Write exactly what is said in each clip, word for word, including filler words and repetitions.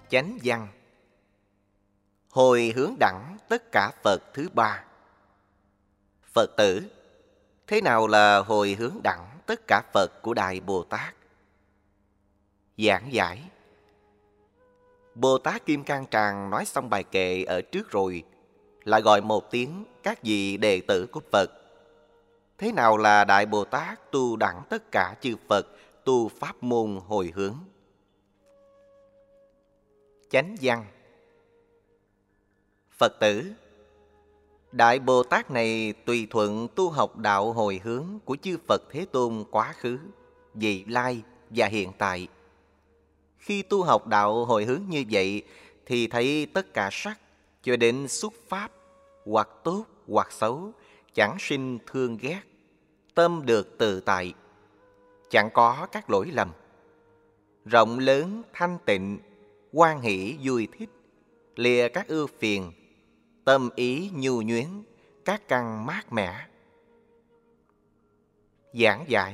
Chánh văn. Hồi hướng đẳng tất cả Phật thứ ba. Phật tử, thế nào là hồi hướng đẳng tất cả Phật của Đại Bồ Tát? Giảng giải. Bồ Tát Kim Cang Tràng nói xong bài kệ ở trước rồi, lại gọi một tiếng các vị đệ tử của Phật. Thế nào là Đại Bồ Tát tu đẳng tất cả chư Phật, tu pháp môn hồi hướng? Chánh văn. Phật tử, Đại Bồ Tát này tùy thuận tu học đạo hồi hướng của chư Phật Thế Tôn quá khứ, vị lai và hiện tại. Khi tu học đạo hồi hướng như vậy thì thấy tất cả sắc cho đến xuất pháp, hoặc tốt hoặc xấu, chẳng sinh thương ghét, tâm được tự tại, chẳng có các lỗi lầm. Rộng lớn thanh tịnh, hoan hỷ vui thích, lìa các ưu phiền, tâm ý nhu nhuyến, các căn mát mẻ. Giảng giải.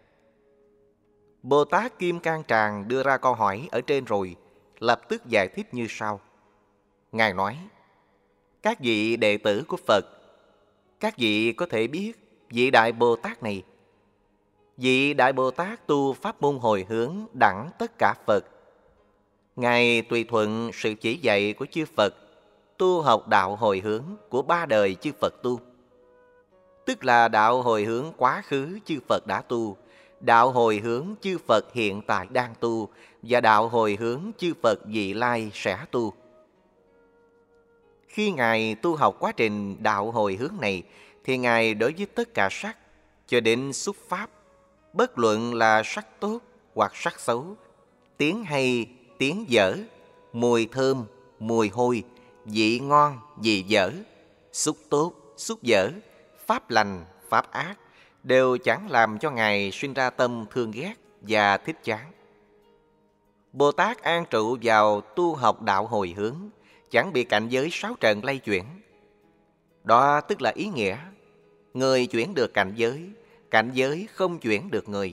Bồ Tát Kim Cang Tràng đưa ra câu hỏi ở trên rồi, lập tức giải thích như sau. Ngài nói, các vị đệ tử của Phật, các vị có thể biết vị Đại Bồ Tát này. Vị Đại Bồ Tát tu pháp môn hồi hướng đẳng tất cả Phật. Ngài tùy thuận sự chỉ dạy của chư Phật, tu học đạo hồi hướng của ba đời chư Phật tu. Tức là đạo hồi hướng quá khứ chư Phật đã tu, đạo hồi hướng chư Phật hiện tại đang tu, và đạo hồi hướng chư Phật vị lai sẽ tu. Khi Ngài tu học quá trình đạo hồi hướng này, thì Ngài đối với tất cả sắc, cho đến xuất pháp, bất luận là sắc tốt hoặc sắc xấu, tiếng hay, tiếng dở, mùi thơm, mùi hôi, vị ngon, vị dở, xúc tốt, xúc dở, pháp lành, pháp ác, đều chẳng làm cho Ngài sinh ra tâm thương ghét và thích chán. Bồ Tát an trụ vào tu học đạo hồi hướng, chẳng bị cảnh giới sáu trần lay chuyển. Đó tức là ý nghĩa, người chuyển được cảnh giới, cảnh giới không chuyển được người.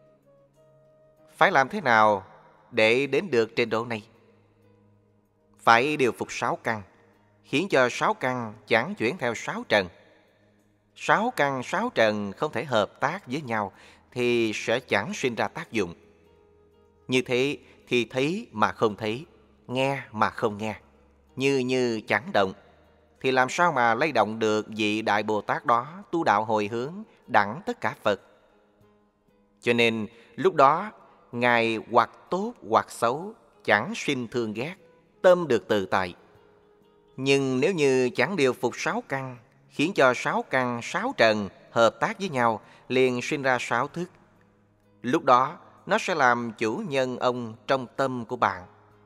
Phải làm thế nào để đến được trình độ này? Phải điều phục sáu căn, khiến cho sáu căn chẳng chuyển theo sáu trần. Sáu căn sáu trần không thể hợp tác với nhau thì sẽ chẳng sinh ra tác dụng. Như thế thì thấy mà không thấy, nghe mà không nghe, như như chẳng động, thì làm sao mà lay động được vị Đại Bồ Tát đó tu đạo hồi hướng đẳng tất cả Phật? Cho nên lúc đó Ngài hoặc tốt hoặc xấu, chẳng sinh thương ghét, tâm được tự tại. Nhưng nếu như chẳng điều phục sáu căn, khiến cho sáu căn sáu trần hợp tác với nhau, liền sinh ra sáu thức. Lúc đó nó sẽ làm chủ nhân ông trong tâm của bạn.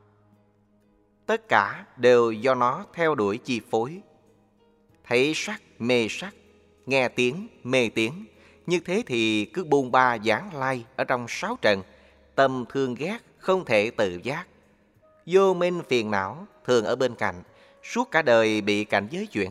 Tất cả đều do nó theo đuổi chi phối. Thấy sắc mê sắc, nghe tiếng mê tiếng. Như thế thì cứ bôn ba giảng lai ở trong sáu trần, tâm thương ghét không thể tự giác. Vô minh phiền não thường ở bên cạnh, suốt cả đời bị cảnh giới chuyển.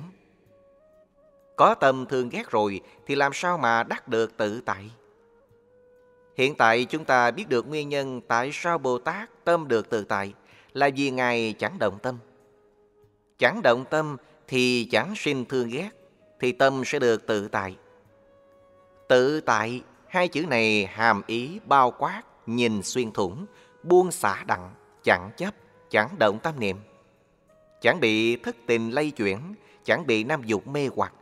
Có tâm thương ghét rồi thì làm sao mà đắc được tự tại? Hiện tại chúng ta biết được nguyên nhân tại sao Bồ Tát tâm được tự tại là vì Ngài chẳng động tâm. Chẳng động tâm thì chẳng sinh thương ghét, thì tâm sẽ được tự tại. Tự tại, hai chữ này hàm ý bao quát, nhìn xuyên thủng, buông xả đặng, chẳng chấp, chẳng động tâm niệm. Chẳng bị thất tình lay chuyển, chẳng bị năm dục mê hoặc.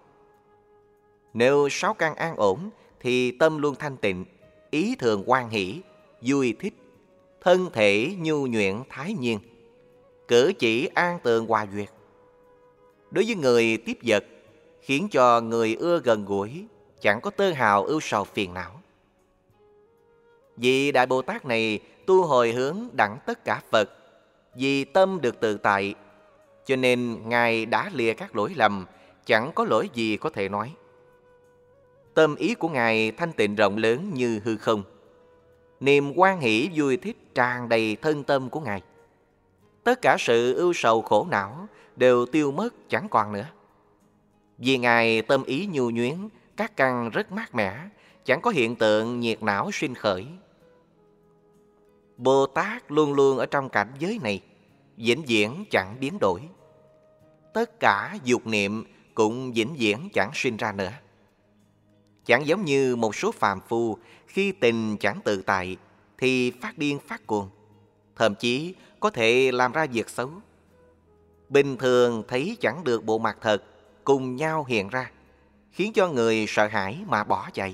Nếu sáu căn an ổn thì tâm luôn thanh tịnh, ý thường hoan hỷ, vui thích, thân thể nhu nhuyễn thái nhiên, cử chỉ an tường hòa duyệt. Đối với người tiếp vật, khiến cho người ưa gần gũi, chẳng có tơ hào ưu sầu phiền não. Vì Đại Bồ Tát này tu hồi hướng đẳng tất cả Phật, vì tâm được tự tại, cho nên Ngài đã lìa các lỗi lầm, chẳng có lỗi gì có thể nói. Tâm ý của Ngài thanh tịnh rộng lớn như hư không. Niềm hoan hỷ vui thích tràn đầy thân tâm của Ngài. Tất cả sự ưu sầu khổ não đều tiêu mất chẳng còn nữa. Vì Ngài tâm ý nhu nhuyến, các căn rất mát mẻ, chẳng có hiện tượng nhiệt não sinh khởi. Bồ Tát luôn luôn ở trong cảnh giới này, vĩnh viễn chẳng biến đổi. Tất cả dục niệm cũng vĩnh viễn chẳng sinh ra nữa. Chẳng giống như một số phàm phu khi tình chẳng tự tại thì phát điên phát cuồng, thậm chí có thể làm ra việc xấu. Bình thường thấy chẳng được bộ mặt thật cùng nhau hiện ra, khiến cho người sợ hãi mà bỏ chạy.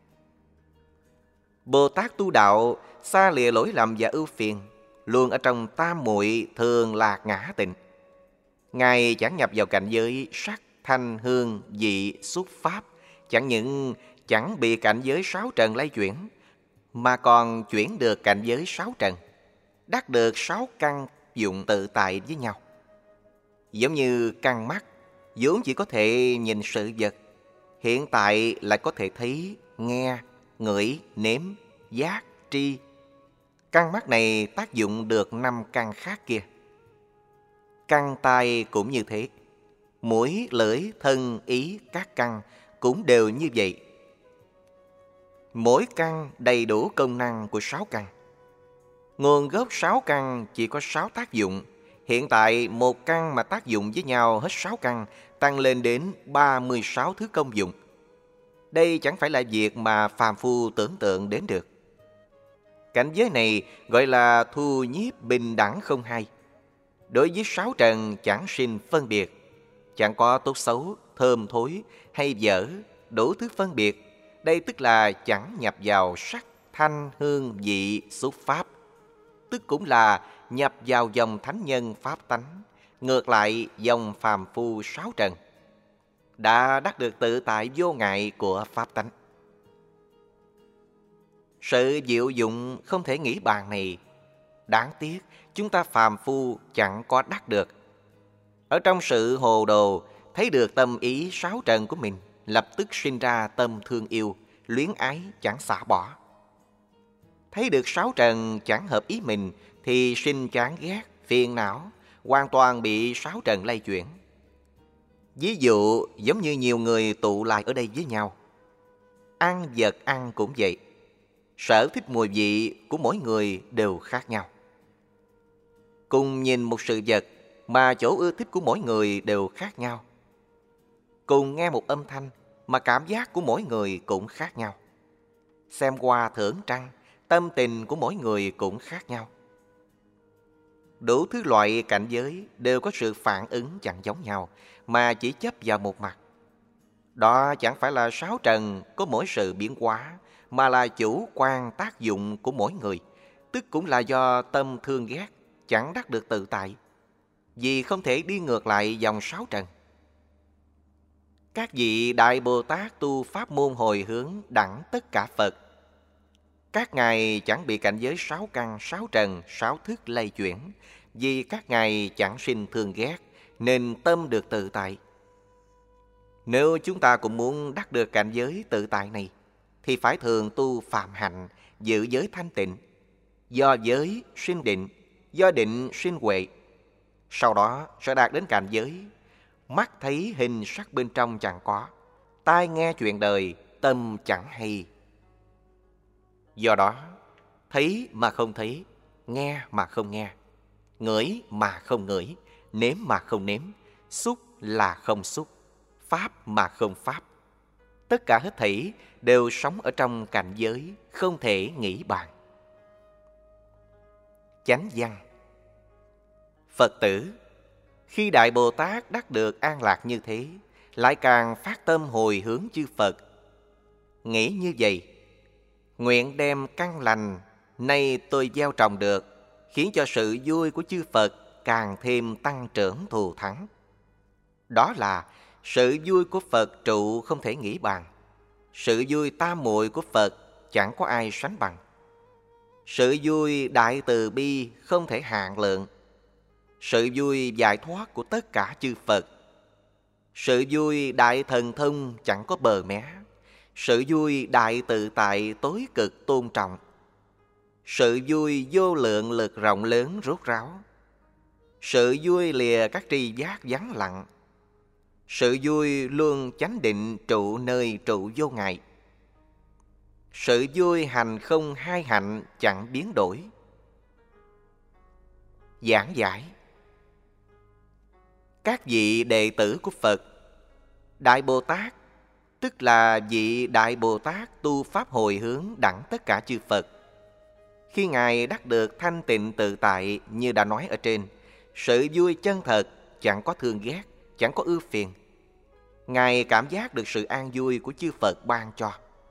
Bồ Tát tu đạo xa lìa lỗi lầm và ưu phiền, luôn ở trong tam muội thường lạc ngã tịnh. Ngài chẳng nhập vào cảnh giới sắc, thanh, hương, vị, xúc, pháp. Chẳng những chẳng bị cảnh giới sáu trần lay chuyển, mà còn chuyển được cảnh giới sáu trần, đắc được sáu căn dụng tự tại với nhau. Giống như căn mắt, vốn chỉ có thể nhìn sự vật, hiện tại lại có thể thấy, nghe, ngửi, nếm, giác, tri. Căn mắt này tác dụng được năm căn khác kia. Căn tai cũng như thế. Mũi, lưỡi, thân, ý, các căn cũng đều như vậy. Mỗi căn đầy đủ công năng của sáu căn. Nguồn gốc sáu căn chỉ có sáu tác dụng. Hiện tại một căn mà tác dụng với nhau hết sáu căn, tăng lên đến ba mươi sáu thứ công dụng. Đây chẳng phải là việc mà phàm phu tưởng tượng đến được. Cảnh giới này gọi là thu nhiếp bình đẳng không hai. Đối với sáu trần chẳng sinh phân biệt, chẳng có tốt xấu, thơm thối hay dở, đủ thứ phân biệt. Đây tức là chẳng nhập vào sắc, thanh, hương, vị, xúc, pháp. Tức cũng là nhập vào dòng thánh nhân pháp tánh, ngược lại dòng phàm phu sáu trần. Đã đắc được tự tại vô ngại của pháp tánh. Sự diệu dụng không thể nghĩ bàn này, đáng tiếc chúng ta phàm phu chẳng có đắc được. Ở trong sự hồ đồ, thấy được tâm ý sáu trần của mình, lập tức sinh ra tâm thương yêu, luyến ái chẳng xả bỏ. Thấy được sáu trần chẳng hợp ý mình thì sinh chán ghét, phiền não, hoàn toàn bị sáu trần lay chuyển. Ví dụ giống như nhiều người tụ lại ở đây với nhau. Ăn vật ăn cũng vậy. Sở thích mùi vị của mỗi người đều khác nhau. Cùng nhìn một sự vật mà chỗ ưa thích của mỗi người đều khác nhau. Cùng nghe một âm thanh mà cảm giác của mỗi người cũng khác nhau. Xem hoa thưởng trăng, tâm tình của mỗi người cũng khác nhau. Đủ thứ loại cảnh giới đều có sự phản ứng chẳng giống nhau, mà chỉ chấp vào một mặt. Đó chẳng phải là sáu trần có mỗi sự biến hóa, mà là chủ quan tác dụng của mỗi người, tức cũng là do tâm thương ghét chẳng đắc được tự tại, vì không thể đi ngược lại dòng sáu trần. Các vị Đại Bồ Tát tu pháp môn hồi hướng đẳng tất cả Phật, các ngài chẳng bị cảnh giới sáu căn, sáu trần, sáu thức lay chuyển, vì các ngài chẳng sinh thương ghét, nên tâm được tự tại. Nếu chúng ta cũng muốn đắc được cảnh giới tự tại này, thì phải thường tu phạm hạnh, giữ giới thanh tịnh. Do giới sinh định, do định sinh huệ. Sau đó sẽ đạt đến cảnh giới mắt thấy hình sắc bên trong chẳng có, tai nghe chuyện đời, tâm chẳng hay. Do đó, thấy mà không thấy, nghe mà không nghe, ngửi mà không ngửi, nếm mà không nếm, xúc là không xúc, pháp mà không pháp. Tất cả hết thảy đều sống ở trong cảnh giới không thể nghĩ bàn. Chánh văn. Phật tử, khi Đại Bồ Tát đắc được an lạc như thế, lại càng phát tâm hồi hướng chư Phật. Nghĩ như vậy: nguyện đem căn lành nay tôi gieo trồng được, khiến cho sự vui của chư Phật càng thêm tăng trưởng thù thắng. Đó là sự vui của Phật trụ không thể nghĩ bàn. Sự vui tam muội của Phật chẳng có ai sánh bằng. Sự vui đại từ bi không thể hạn lượng. Sự vui giải thoát của tất cả chư Phật. Sự vui đại thần thông chẳng có bờ mé. Sự vui đại tự tại tối cực tôn trọng. Sự vui vô lượng lực rộng lớn rốt ráo. Sự vui lìa các tri giác vắng lặng. Sự vui luôn chánh định trụ nơi trụ vô ngại. Sự vui hành không hai hạnh chẳng biến đổi. Giảng giải: các vị đệ tử của Phật. Đại Bồ Tát tức là vị Đại Bồ Tát tu pháp hồi hướng đẳng tất cả chư Phật. Khi Ngài đắc được thanh tịnh tự tại như đã nói ở trên, sự vui chân thật, chẳng có thương ghét, chẳng có ưu phiền. Ngài cảm giác được sự an vui của chư Phật ban cho.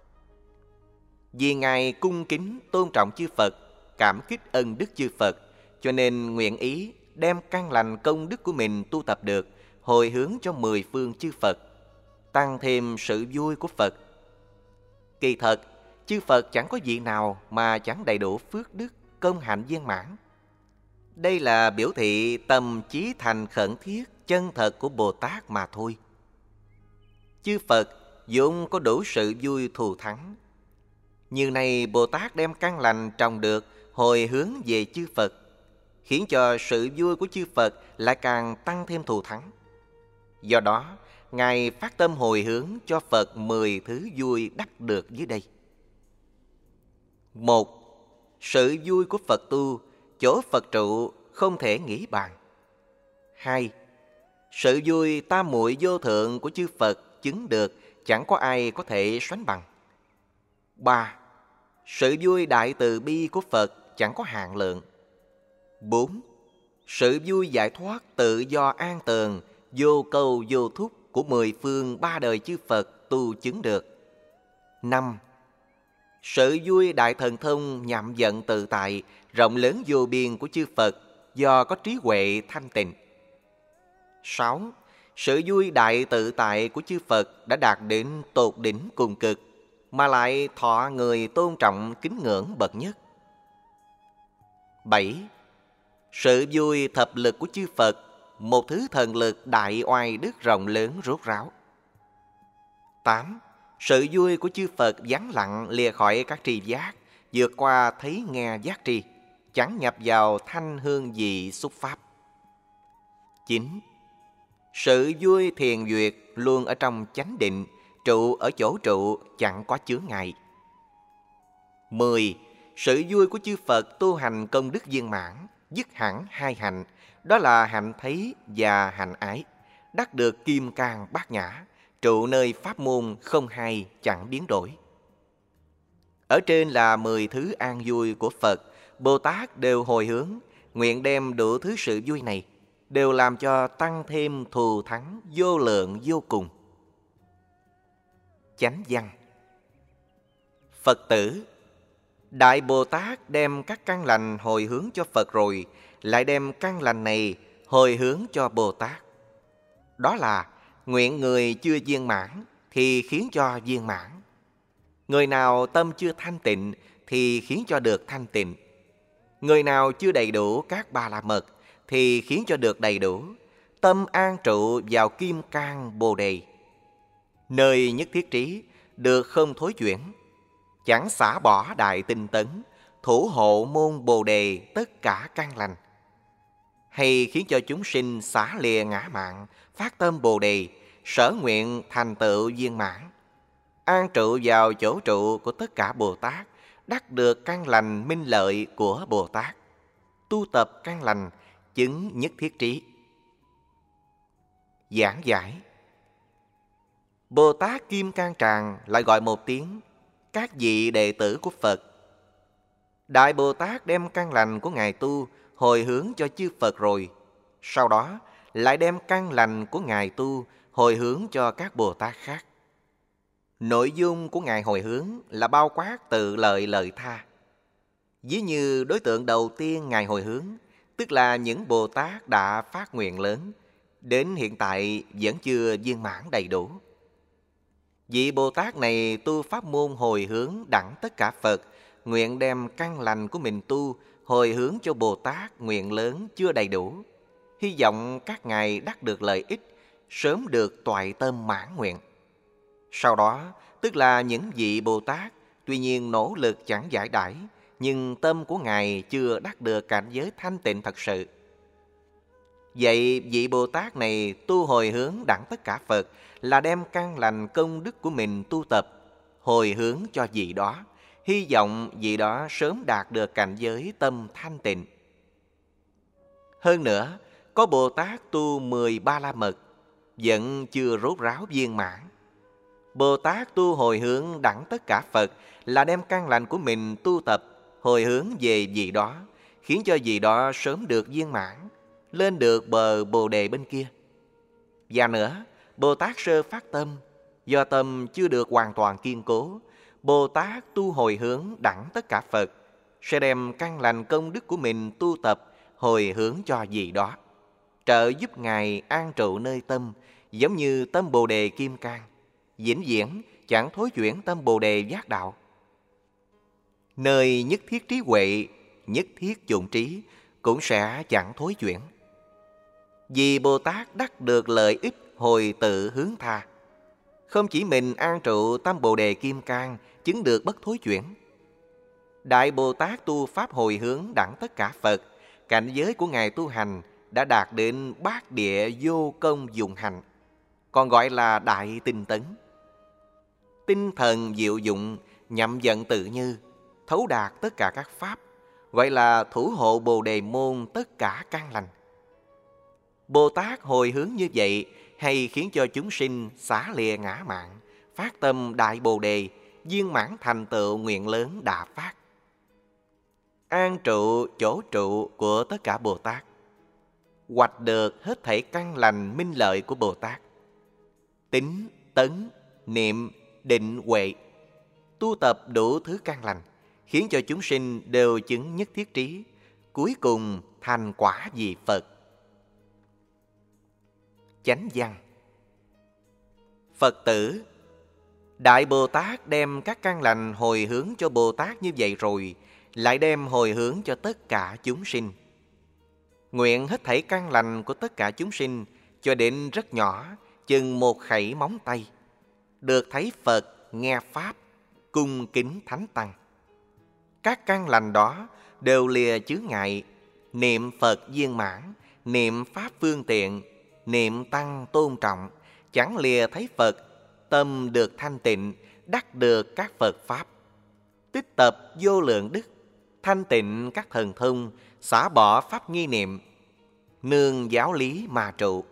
Vì Ngài cung kính tôn trọng chư Phật, cảm kích ân đức chư Phật, cho nên nguyện ý đem căn lành công đức của mình tu tập được, hồi hướng cho mười phương chư Phật, tăng thêm sự vui của Phật. Kỳ thật, chư Phật chẳng có vị nào mà chẳng đầy đủ phước đức, công hạnh viên mãn. Đây là biểu thị tâm chí thành khẩn thiết, chân thật của Bồ Tát mà thôi. Chư Phật vốn có đủ sự vui thù thắng. Như này Bồ Tát đem căn lành trồng được, hồi hướng về chư Phật, khiến cho sự vui của chư Phật lại càng tăng thêm thù thắng. Do đó, Ngài phát tâm hồi hướng cho Phật mười thứ vui đắc được dưới đây. Một, sự vui của Phật tu, chỗ Phật trụ không thể nghĩ bàn. Hai, sự vui tam muội vô thượng của chư Phật chứng được, chẳng có ai có thể sánh bằng. Ba, sự vui đại từ bi của Phật chẳng có hạn lượng. Bốn, sự vui giải thoát tự do an tường, vô câu vô thúc của mười phương ba đời chư Phật tu chứng được. Năm, sự vui đại thần thông nhậm vận tự tại, rộng lớn vô biên của chư Phật do có trí huệ thanh tịnh. Sáu, sự vui đại tự tại của chư Phật đã đạt đến tột đỉnh cùng cực, mà lại thọ người tôn trọng kính ngưỡng bậc nhất. Bảy, sự vui thập lực của chư Phật, một thứ thần lực đại oai đức rộng lớn rốt ráo. Tám, sự vui của chư Phật vắng lặng lìa khỏi các tri giác, vượt qua thấy nghe giác tri, chẳng nhập vào thanh hương vị xúc pháp. Chín, sự vui thiền duyệt luôn ở trong chánh định, trụ ở chỗ trụ, chẳng có chướng ngại. Mười, sự vui của chư Phật tu hành công đức viên mãn, dứt hẳn hai hạnh, đó là hạnh thấy và hạnh ái, đắc được kim cang bát nhã, trụ nơi pháp môn không hai chẳng biến đổi. Ở trên là mười thứ an vui của Phật, Bồ Tát đều hồi hướng, nguyện đem đủ thứ sự vui này, đều làm cho tăng thêm thù thắng vô lượng vô cùng. Chánh văn. Phật tử, Đại Bồ Tát đem các căn lành hồi hướng cho Phật rồi, lại đem căn lành này hồi hướng cho Bồ Tát. Đó là nguyện người chưa viên mãn thì khiến cho viên mãn. Người nào tâm chưa thanh tịnh thì khiến cho được thanh tịnh. Người nào chưa đầy đủ các ba la mật thì khiến cho được đầy đủ. Tâm an trụ vào kim cang bồ đề, nơi nhất thiết trí, được không thối chuyển. Chẳng xả bỏ đại tinh tấn, thủ hộ môn bồ đề tất cả căn lành. Hay khiến cho chúng sinh xả lìa ngã mạn, phát tâm bồ đề, sở nguyện thành tựu viên mãn. An trụ vào chỗ trụ của tất cả Bồ Tát, đắc được căn lành minh lợi của Bồ Tát. Tu tập căn lành, chứng nhất thiết trí. Giảng giải. Bồ Tát Kim Cang Tràng lại gọi một tiếng các vị đệ tử của Phật. Đại Bồ Tát đem căn lành của Ngài tu hồi hướng cho chư Phật rồi, sau đó lại đem căn lành của Ngài tu hồi hướng cho các Bồ Tát khác. Nội dung của Ngài hồi hướng là bao quát tự lợi lợi tha. Ví như đối tượng đầu tiên Ngài hồi hướng, tức là những Bồ Tát đã phát nguyện lớn, đến hiện tại vẫn chưa viên mãn đầy đủ. Vị Bồ Tát này tu pháp môn hồi hướng đẳng tất cả Phật, nguyện đem căn lành của mình tu hồi hướng cho Bồ Tát nguyện lớn chưa đầy đủ, hy vọng các ngài đắc được lợi ích, sớm được toại tâm mãn nguyện. Sau đó, tức là những vị Bồ Tát tuy nhiên nỗ lực chẳng giải đãi, nhưng tâm của ngài chưa đắc được cảnh giới thanh tịnh thật sự. Vậy vị Bồ Tát này tu hồi hướng đẳng tất cả Phật là đem căn lành công đức của mình tu tập, hồi hướng cho vị đó, hy vọng vị đó sớm đạt được cảnh giới tâm thanh tịnh. Hơn nữa, Có Bồ Tát tu mười ba la mật, vẫn chưa rốt ráo viên mãn. Bồ Tát tu hồi hướng đẳng tất cả Phật là đem căn lành của mình tu tập, hồi hướng về vị đó, khiến cho vị đó sớm được viên mãn, lên được bờ Bồ Đề bên kia. Và nữa, Bồ Tát sơ phát tâm, do tâm chưa được hoàn toàn kiên cố, Bồ Tát tu hồi hướng đẳng tất cả Phật sẽ đem căn lành công đức của mình tu tập, hồi hướng cho vị đó, trợ giúp Ngài an trụ nơi tâm, giống như tâm Bồ Đề Kim Cang, vĩnh viễn chẳng thối chuyển tâm Bồ Đề giác đạo. Nơi nhất thiết trí huệ, nhất thiết dụng trí cũng sẽ chẳng thối chuyển. Vì Bồ Tát đắc được lợi ích hồi tự hướng tha, không chỉ mình an trụ tâm Bồ Đề Kim Cang chứng được bất thối chuyển. Đại Bồ Tát tu pháp hồi hướng đẳng tất cả Phật, cảnh giới của Ngài tu hành đã đạt đến bát địa vô công dụng hạnh, còn gọi là đại tinh tấn. Tinh thần diệu dụng, nhậm vận tự như, thấu đạt tất cả các pháp, gọi là thủ hộ Bồ Đề môn tất cả căn lành. Bồ Tát hồi hướng như vậy hay khiến cho chúng sinh xả lìa ngã mạn, phát tâm đại Bồ Đề, viên mãn thành tựu nguyện lớn đà phát. An trụ chỗ trụ của tất cả Bồ Tát, hoạch được hết thảy căn lành minh lợi của Bồ Tát. Tín, tấn, niệm, định, huệ, tu tập đủ thứ căn lành, khiến cho chúng sinh đều chứng nhất thiết trí, cuối cùng thành quả vị Phật. Chánh văn. Phật tử, Đại Bồ Tát đem các căn lành hồi hướng cho Bồ Tát như vậy rồi, lại đem hồi hướng cho tất cả chúng sinh. Nguyện hết thảy căn lành của tất cả chúng sinh, cho đến rất nhỏ, chừng một khẩy móng tay, được thấy Phật, nghe Pháp, cung kính Thánh Tăng. Các căn lành đó đều lìa chướng ngại, niệm Phật viên mãn, niệm Pháp phương tiện, niệm Tăng tôn trọng, chẳng lìa thấy Phật, tâm được thanh tịnh, đắc được các Phật Pháp. Tích tập vô lượng đức, thanh tịnh các thần thông, xả bỏ pháp nghi niệm, nương giáo lý mà trụ.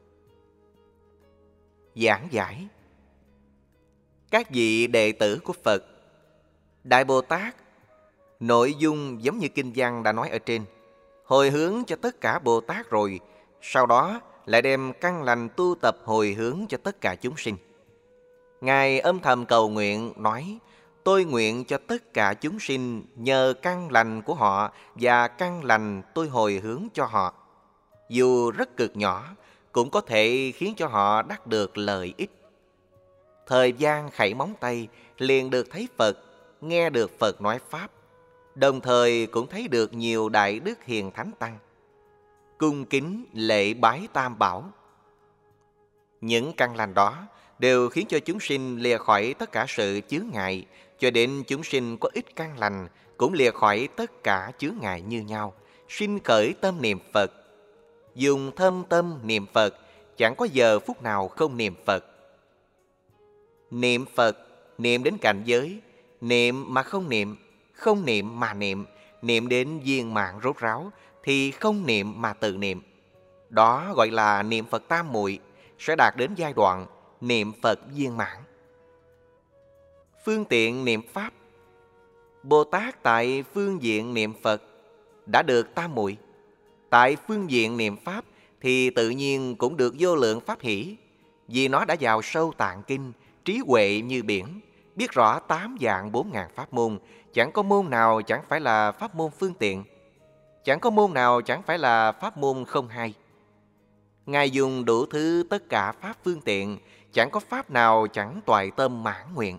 Giảng giải. Các vị đệ tử của Phật, Đại Bồ Tát, nội dung giống như kinh văn đã nói ở trên, hồi hướng cho tất cả Bồ Tát rồi, sau đó lại đem căn lành tu tập hồi hướng cho tất cả chúng sinh. Ngài âm thầm cầu nguyện nói, tôi nguyện cho tất cả chúng sinh nhờ căn lành của họ và căn lành tôi hồi hướng cho họ, dù rất cực nhỏ, cũng có thể khiến cho họ đắc được lợi ích. Thời gian khẩy móng tay liền được thấy Phật, nghe được Phật nói Pháp, đồng thời cũng thấy được nhiều đại đức hiền thánh tăng, cung kính lễ bái Tam Bảo. Những căn lành đó đều khiến cho chúng sinh lìa khỏi tất cả sự chướng ngại, cho đến chúng sinh có ít căn lành cũng lìa khỏi tất cả chướng ngại như nhau, sinh khởi tâm niệm Phật. Dùng thâm tâm niệm Phật, chẳng có giờ phút nào không niệm Phật. Niệm Phật, niệm đến cảnh giới, niệm mà không niệm, không niệm mà niệm, niệm đến viên mãn rốt ráo, thì không niệm mà tự niệm. Đó gọi là niệm Phật tam muội, sẽ đạt đến giai đoạn niệm Phật viên mãn. Phương tiện niệm Pháp. Bồ Tát tại phương diện niệm Phật đã được tam muội. Tại phương diện niệm Pháp thì tự nhiên cũng được vô lượng pháp hỷ, vì nó đã vào sâu tạng kinh, trí huệ như biển, biết rõ tám vạn bốn ngàn pháp môn, chẳng có môn nào chẳng phải là pháp môn phương tiện, chẳng có môn nào chẳng phải là pháp môn không hay. Ngài dùng đủ thứ tất cả pháp phương tiện, chẳng có pháp nào chẳng toại tâm mãn nguyện.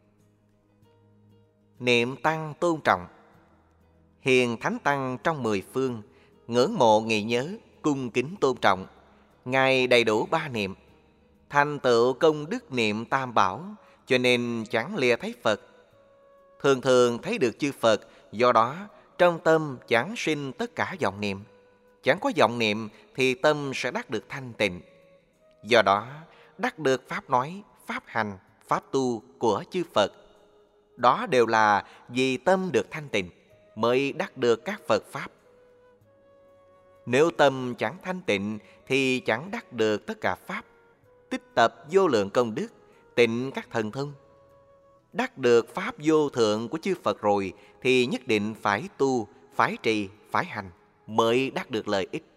Niệm Tăng tôn trọng. Hiền thánh tăng trong mười phương, ngưỡng mộ nghị nhớ, cung kính tôn trọng. Ngài đầy đủ ba niệm, thành tựu công đức niệm Tam Bảo, cho nên chẳng lìa thấy Phật. Thường thường thấy được chư Phật, do đó trong tâm chẳng sinh tất cả vọng niệm. Chẳng có vọng niệm thì tâm sẽ đắc được thanh tịnh. Do đó đắc được pháp nói, pháp hành, pháp tu của chư Phật. Đó đều là vì tâm được thanh tịnh mới đắc được các Phật Pháp. Nếu tâm chẳng thanh tịnh thì chẳng đắc được tất cả pháp, tích tập vô lượng công đức, tịnh các thần thông. Đắc được pháp vô thượng của chư Phật rồi thì nhất định phải tu, phải trì, phải hành mới đắc được lợi ích.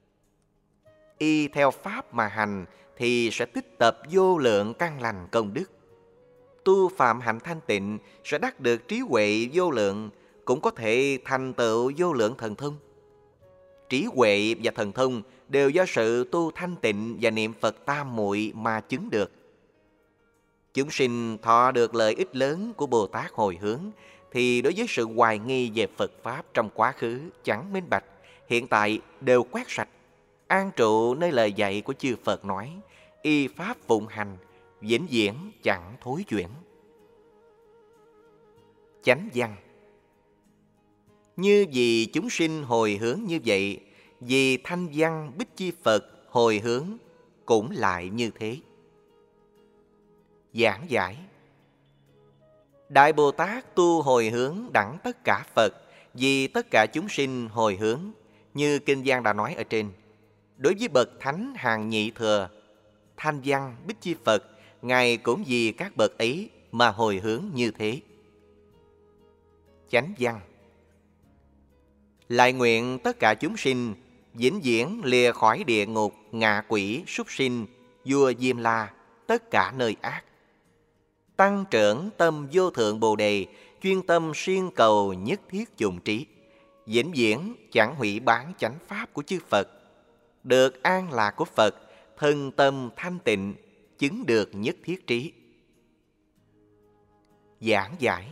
Y theo pháp mà hành thì sẽ tích tập vô lượng căn lành công đức. Tu phạm hạnh thanh tịnh sẽ đắc được trí huệ vô lượng, cũng có thể thành tựu vô lượng thần thông. Trí huệ và thần thông đều do sự tu thanh tịnh và niệm Phật tam muội mà chứng được. Chúng sinh thọ được lợi ích lớn của Bồ Tát hồi hướng thì đối với sự hoài nghi về Phật Pháp trong quá khứ chẳng minh bạch, hiện tại đều quét sạch, an trụ nơi lời dạy của chư Phật nói, y Pháp phụng hành, vĩnh viễn chẳng thối chuyển. Chánh văn. Như vì chúng sinh hồi hướng như vậy, vì thanh văn Bích Chi Phật hồi hướng cũng lại như thế. Giảng giải. Đại Bồ Tát tu hồi hướng đẳng tất cả Phật, vì tất cả chúng sinh hồi hướng, như Kinh Giang đã nói ở trên. Đối với bậc thánh hàng nhị thừa, thanh văn Bích Chi Phật, Ngài cũng vì các bậc ấy mà hồi hướng như thế. Chánh văn. Lại nguyện tất cả chúng sinh vĩnh viễn lìa khỏi địa ngục, ngạ quỷ, súc sinh, vua Diêm La, tất cả nơi ác. Tăng trưởng tâm vô thượng Bồ Đề, chuyên tâm siêng cầu nhất thiết dụng trí, vĩnh viễn chẳng hủy bán chánh pháp của chư Phật, được an lạc của Phật, thân tâm thanh tịnh, chứng được nhất thiết trí. Giảng giải.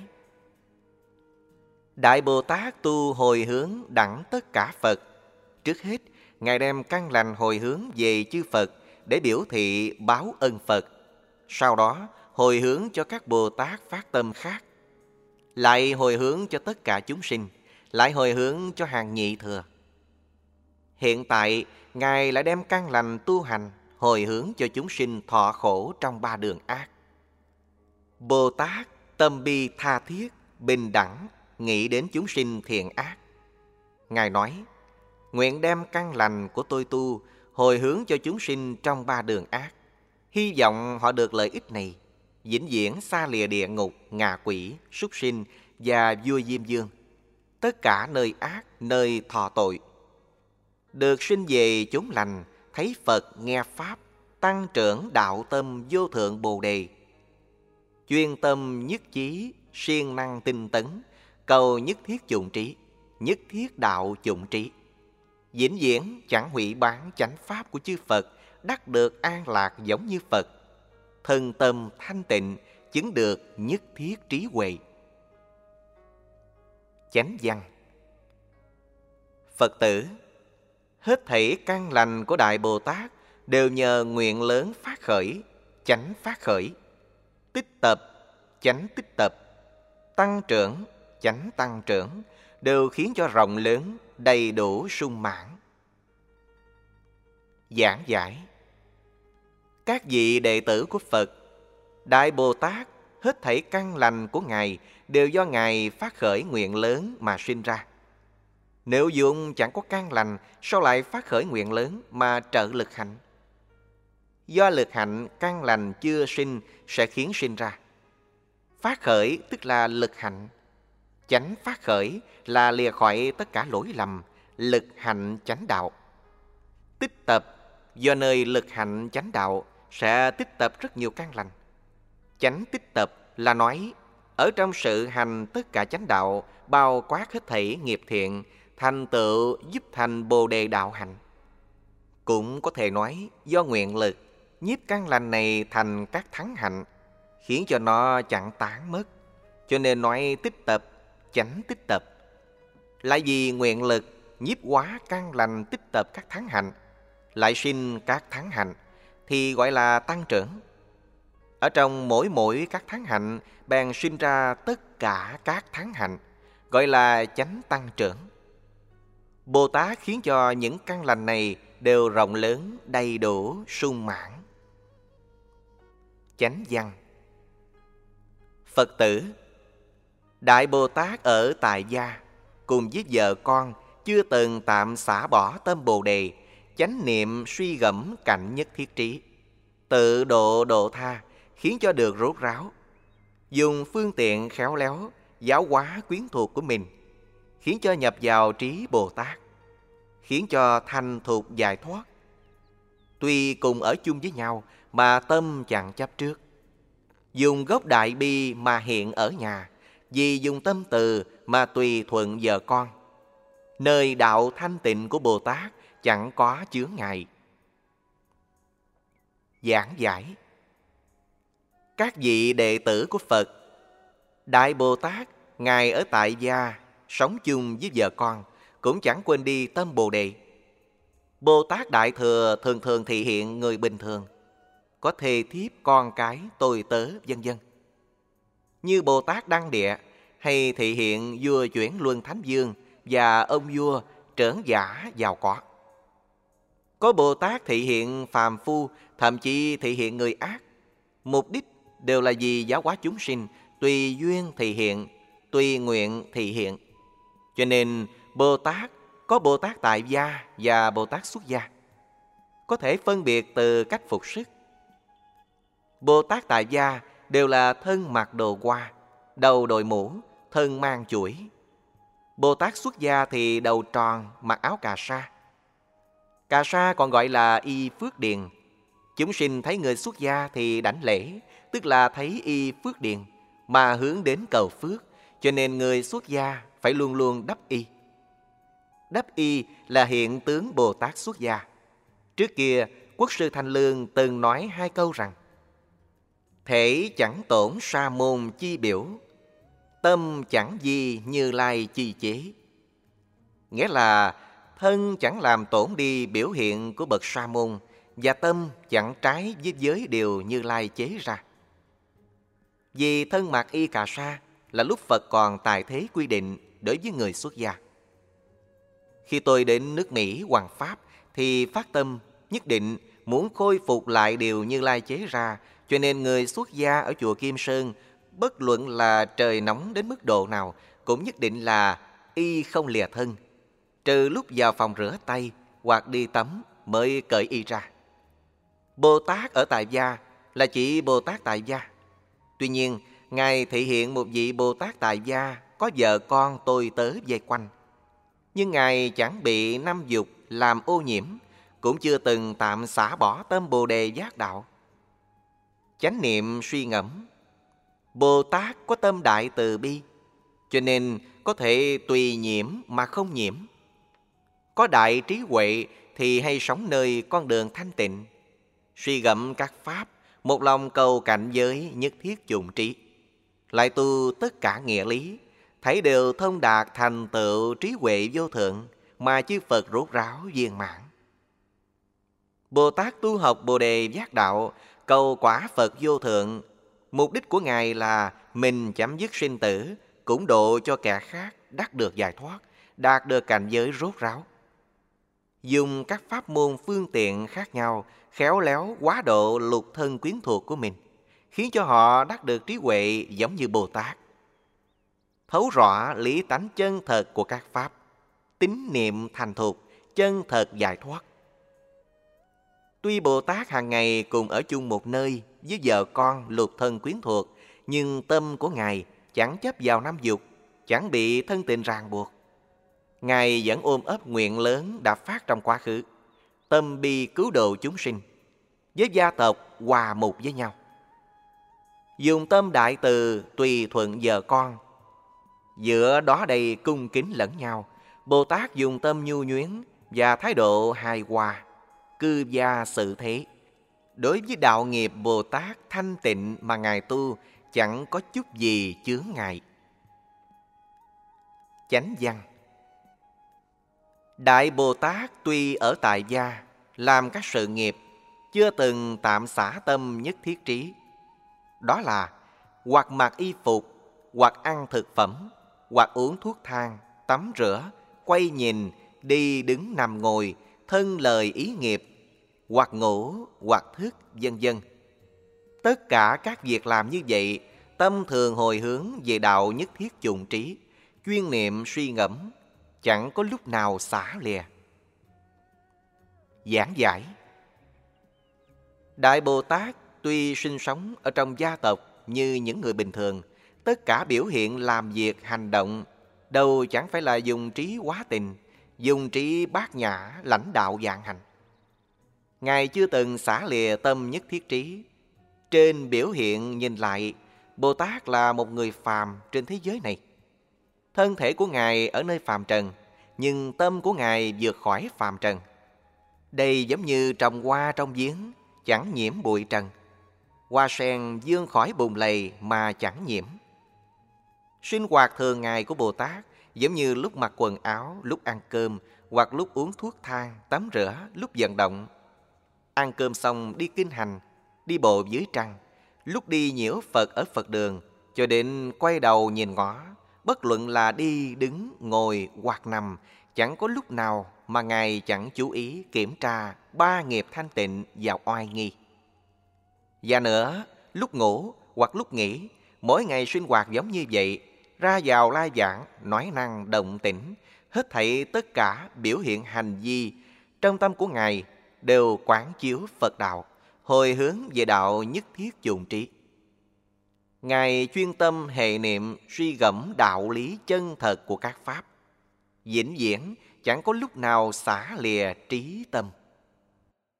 Đại Bồ Tát tu hồi hướng đẳng tất cả Phật. Trước hết, Ngài đem căn lành hồi hướng về chư Phật để biểu thị báo ân Phật. Sau đó, hồi hướng cho các Bồ Tát phát tâm khác. Lại hồi hướng cho tất cả chúng sinh. Lại hồi hướng cho hàng nhị thừa. Hiện tại, Ngài lại đem căn lành tu hành, hồi hướng cho chúng sinh thọ khổ trong ba đường ác. Bồ Tát tâm bi tha thiết, bình đẳng, nghĩ đến chúng sinh thiện ác. Ngài nói, nguyện đem căn lành của tôi tu, hồi hướng cho chúng sinh trong ba đường ác. Hy vọng họ được lợi ích này, vĩnh viễn xa lìa địa ngục, ngạ quỷ, súc sinh và vua Diêm Vương, tất cả nơi ác, nơi thọ tội. Được sinh về chốn lành, thấy Phật nghe Pháp, tăng trưởng đạo tâm vô thượng Bồ Đề. Chuyên tâm nhất chí, siêng năng tinh tấn, cầu nhất thiết dụng trí, nhất thiết đạo dụng trí. Vĩnh viễn chẳng hủy bán chánh pháp của chư Phật, đắc được an lạc giống như Phật. Thân tâm thanh tịnh, chứng được nhất thiết trí huệ. Chánh văn. Phật tử, hết thảy căn lành của Đại Bồ Tát đều nhờ nguyện lớn phát khởi, chánh phát khởi, tích tập, chánh tích tập, tăng trưởng, chánh tăng trưởng, đều khiến cho rộng lớn, đầy đủ sung mãn. Giảng giải. Các vị đệ tử của Phật, Đại Bồ Tát, hết thảy căn lành của Ngài đều do Ngài phát khởi nguyện lớn mà sinh ra. Nếu dùng chẳng có căn lành, sao lại phát khởi nguyện lớn mà trợ lực hạnh? Do lực hạnh căn lành chưa sinh sẽ khiến sinh ra. Phát khởi tức là lực hạnh. Chánh phát khởi là lìa khỏi tất cả lỗi lầm, lực hạnh chánh đạo. Tích tập, do nơi lực hạnh chánh đạo sẽ tích tập rất nhiều căn lành. Chánh tích tập là nói, ở trong sự hành tất cả chánh đạo, bao quát hết thảy nghiệp thiện, thành tựu giúp thành Bồ Đề đạo hạnh. Cũng có thể nói, do nguyện lực, nhiếp căn lành này thành các thắng hạnh, khiến cho nó chẳng tán mất. Cho nên nói tích tập, chánh tích tập. Lại vì nguyện lực nhiếp hóa căn lành tích tập các thắng hạnh, lại sinh các thắng hạnh, thì gọi là tăng trưởng. Ở trong mỗi mỗi các thắng hạnh, bèn sinh ra tất cả các thắng hạnh, gọi là chánh tăng trưởng. Bồ Tát khiến cho những căn lành này đều rộng lớn, đầy đủ, sung mãn. Chánh văn. Phật tử, Đại Bồ Tát ở tại gia cùng với vợ con chưa từng tạm xả bỏ tâm Bồ Đề, chánh niệm suy gẫm cảnh nhất thiết trí, tự độ độ tha, khiến cho được rốt ráo, dùng phương tiện khéo léo giáo hóa quyến thuộc của mình, khiến cho nhập vào trí Bồ Tát, khiến cho thành thục giải thoát. Tuy cùng ở chung với nhau mà tâm chẳng chấp trước. Dùng gốc đại bi mà hiện ở nhà, vì dùng tâm từ mà tùy thuận vợ con. Nơi đạo thanh tịnh của Bồ Tát chẳng có chướng ngại. Giảng giải. Các vị đệ tử của Phật, Đại Bồ Tát, Ngài ở tại gia, sống chung với vợ con, cũng chẳng quên đi tâm Bồ Đề. Bồ Tát Đại Thừa thường thường thị hiện người bình thường, có thê thiếp, con cái, tôi tớ, vân vân. Như Bồ Tát Đăng Địa hay thị hiện vua Chuyển Luân Thánh Vương và ông vua trưởng giả giàu có. Có Bồ Tát thị hiện phàm phu, thậm chí thị hiện người ác. Mục đích đều là vì giáo hóa chúng sinh, tùy duyên thị hiện, tùy nguyện thị hiện. Cho nên Bồ Tát có Bồ Tát tại gia và Bồ Tát xuất gia, có thể phân biệt từ cách phục sức. Bồ Tát tại gia đều là thân mặc đồ hoa, đầu đội mũ, thân mang chuỗi. Bồ Tát xuất gia thì đầu tròn, mặc áo cà sa. Cà sa còn gọi là y phước điền. Chúng sinh thấy người xuất gia thì đảnh lễ, tức là thấy y phước điền, mà hướng đến cầu phước, cho nên người xuất gia phải luôn luôn đắp y. Đắp y là hiện tướng Bồ Tát xuất gia. Trước kia, Quốc sư Thanh Lương từng nói hai câu rằng: thể chẳng tổn sa môn chi biểu, tâm chẳng di Như Lai chi chế. Nghĩa là thân chẳng làm tổn đi biểu hiện của bậc sa môn, và tâm chẳng trái với giới điều Như Lai chế ra. Vì thân mặc y cà sa là lúc Phật còn tại thế quy định đối với người xuất gia. Khi tôi đến nước Mỹ hoằng pháp thì phát tâm nhất định muốn khôi phục lại điều Như Lai chế ra, cho nên người xuất gia ở chùa Kim Sơn, bất luận là trời nóng đến mức độ nào, cũng nhất định là y không lìa thân, trừ lúc vào phòng rửa tay hoặc đi tắm mới cởi y ra. Bồ Tát ở tại gia là chỉ Bồ Tát tại gia. Tuy nhiên, Ngài thị hiện một vị Bồ Tát tại gia có vợ con tôi tớ vây quanh. Nhưng Ngài chẳng bị năm dục làm ô nhiễm, cũng chưa từng tạm xả bỏ tâm Bồ Đề giác đạo. Chánh niệm suy ngẫm, Bồ Tát có tâm đại từ bi, cho nên có thể tùy nhiễm mà không nhiễm. Có đại trí huệ thì hay sống nơi con đường thanh tịnh, suy gẫm các pháp, một lòng cầu cảnh giới nhất thiết chủng trí, lại tu tất cả nghĩa lý, thấy đều thông đạt thành tựu trí huệ vô thượng, mà chư Phật rốt ráo viên mãn. Bồ Tát tu học Bồ Đề giác đạo, cầu quả Phật vô thượng. Mục đích của Ngài là mình chấm dứt sinh tử, cũng độ cho kẻ khác đắc được giải thoát, đạt được cảnh giới rốt ráo. Dùng các pháp môn phương tiện khác nhau, khéo léo quá độ lục thân quyến thuộc của mình, khiến cho họ đắc được trí huệ giống như Bồ Tát. Thấu rõ lý tánh chân thật của các pháp, tín niệm thành thục, chân thật giải thoát. Tuy Bồ Tát hàng ngày cùng ở chung một nơi với vợ con lục thân quyến thuộc, nhưng tâm của Ngài chẳng chấp vào năm dục, chẳng bị thân tình ràng buộc. Ngài vẫn ôm ấp nguyện lớn đã phát trong quá khứ, tâm bi cứu độ chúng sinh, với gia tộc hòa mục với nhau. Dùng tâm đại từ tùy thuận vợ con, giữa đó đây cung kính lẫn nhau. Bồ Tát dùng tâm nhu nhuyến và thái độ hài hòa, cư gia sự thế. Đối với đạo nghiệp Bồ Tát thanh tịnh mà Ngài tu, chẳng có chút gì chướng ngại. Chánh văn. Đại Bồ Tát tuy ở tại gia, làm các sự nghiệp, chưa từng tạm xả tâm nhất thiết trí. Đó là hoặc mặc y phục, hoặc ăn thực phẩm, hoặc uống thuốc thang, tắm rửa, quay nhìn, đi đứng nằm ngồi, thân lời ý nghiệp, hoặc ngủ, hoặc thức, vân vân. Tất cả các việc làm như vậy, tâm thường hồi hướng về đạo nhất thiết chủng trí, chuyên niệm suy ngẫm, chẳng có lúc nào xả lìa. Giảng giải. Đại Bồ Tát tuy sinh sống ở trong gia tộc như những người bình thường, tất cả biểu hiện làm việc hành động đâu chẳng phải là dùng trí hóa tình, dùng trí bát nhã lãnh đạo vạn hành. Ngài chưa từng xả lìa tâm nhất thiết trí. Trên biểu hiện nhìn lại, Bồ Tát là một người phàm trên thế giới này. Thân thể của Ngài ở nơi phàm trần, nhưng tâm của Ngài vượt khỏi phàm trần. Đây giống như trồng hoa trong giếng, chẳng nhiễm bụi trần. Hoa sen vươn khỏi bùn lầy mà chẳng nhiễm. Sinh hoạt thường ngày của Bồ Tát giống như lúc mặc quần áo, lúc ăn cơm, hoặc lúc uống thuốc thang, tắm rửa, lúc vận động. Ăn cơm xong đi kinh hành, đi bộ dưới trăng, lúc đi nhiễu Phật ở Phật đường, cho đến quay đầu nhìn ngó, bất luận là đi, đứng, ngồi hoặc nằm, chẳng có lúc nào mà Ngài chẳng chú ý kiểm tra ba nghiệp thanh tịnh và oai nghi. Và nữa, lúc ngủ hoặc lúc nghỉ, mỗi ngày sinh hoạt giống như vậy, ra vào lai vãng, nói năng động tĩnh, hết thảy tất cả biểu hiện hành vi trong tâm của Ngài đều quán chiếu Phật đạo, hồi hướng về đạo nhất thiết chủng trí. Ngài chuyên tâm hệ niệm suy gẫm đạo lý chân thật của các pháp, vĩnh viễn chẳng có lúc nào xả lìa trí tâm.